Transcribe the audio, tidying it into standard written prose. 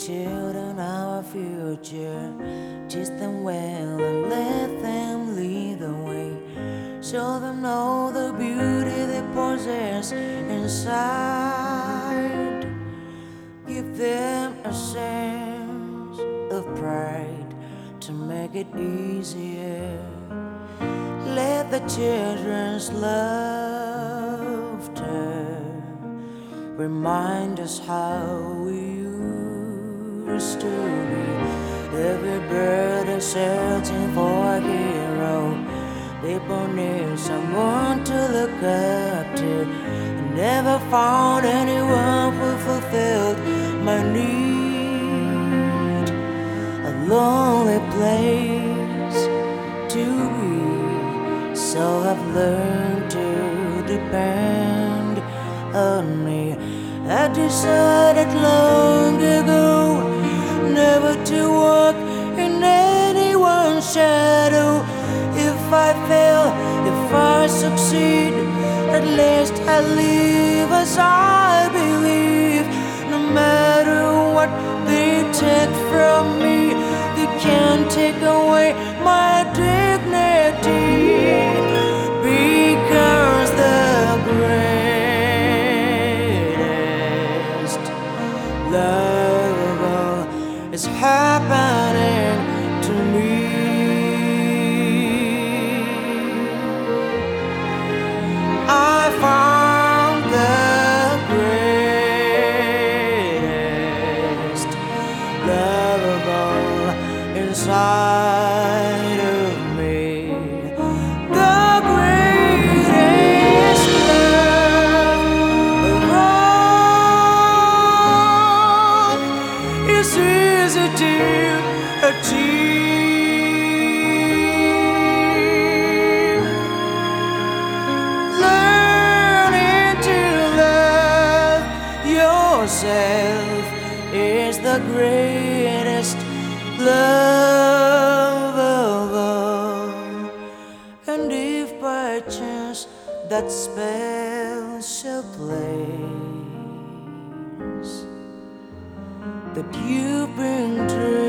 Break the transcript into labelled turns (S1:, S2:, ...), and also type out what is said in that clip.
S1: children our future. Teach them well and let them lead the way. Show them all the beauty they possess inside. Give them a sense of pride to make it easier. Let the children's laughter remind us how we used to be. Every bird is searching for a hero. People need someone to look up to. I never found anyone who fulfilled my need. A lonely place to be, so I've learned to depend on me. I decided long ago never to walk in anyone's shadow. If I fail, if I succeed, at least I live as I believe. No matter what they take from me, they can't take away my dignity. Because the greatest love of all is happening to me. I found the greatest love of all inside of me. The greatest love of all is easy to achieve. Learning to love yourself is the greatest love of all. And if by chance that spell shall place that you've been through